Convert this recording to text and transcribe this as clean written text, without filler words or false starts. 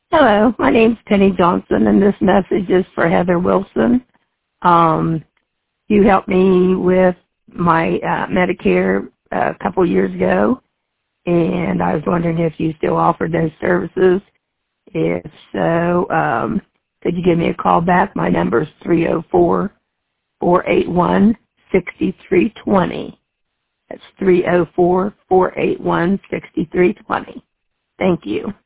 Hello, my name's Penny Johnson, and this message is for Heather Wilson. You helped me with my Medicare a couple years ago, and I was wondering if you still offered those services. If so, could you give me a call back? My number is 304-481-6320. That's 304-481-6320. Thank you.